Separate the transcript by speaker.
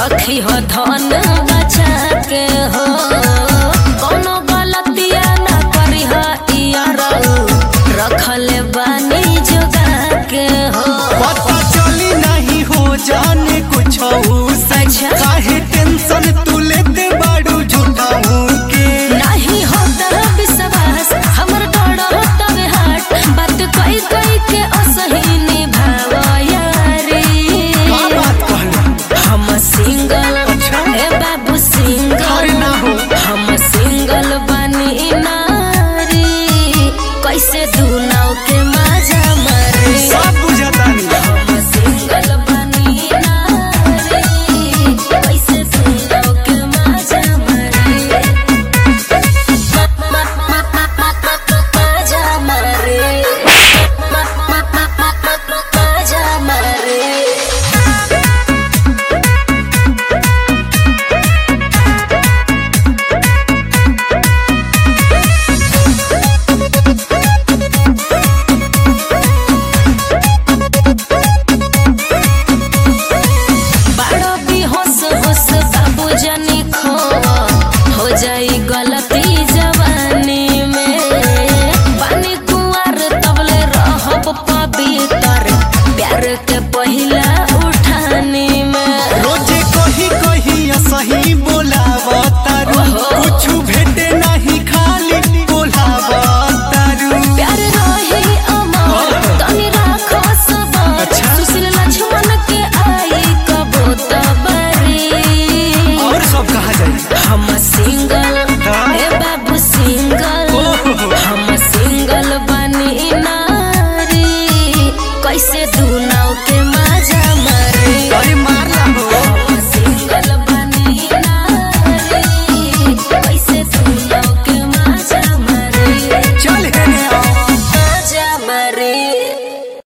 Speaker 1: रखी हो धन बचा के हो कोनो गलतिया ना करी हो यारो रखले बानी जुगा के हो
Speaker 2: पता चली नहीं हो जाने कुछ काहे टेंशन तू लेते बाड़ू झूठाऊ के
Speaker 1: नहीं होता विश्वास हमर डर तब हाट बात कोई के असही निभाव यारी
Speaker 2: बात कहला
Speaker 1: हम सिंगल ए बाबू सिंगल
Speaker 2: ना हो
Speaker 1: हम सिंगल बनी नारी कैसे दुनाव के मजा मरे
Speaker 2: सब बुझाता नहीं
Speaker 1: हम सिंगल बनी नारी कैसे दुनाव के मजा मरे मजा मरे मजा मरे बड़ो भी होश होश बाबू जानी खो हो जाई गलती जवानी में पानी कुंवर तबले रहब पवित्र प्यार के पहिला उठानी में
Speaker 2: रोजे कही सही बोलावा तारू कुछ भेटे नहीं खाली बोलावा तारू
Speaker 1: प्यार रही अमर तनी राखो सबर सुशील लक्ष्मण के आई कबो तबरी
Speaker 2: और सब कहा जाए
Speaker 1: हम सिंगल ए बाबू सिंगल हम सिंगल बनी नारी कैसे दुनाव के मजा मरे
Speaker 2: अरे मारला हो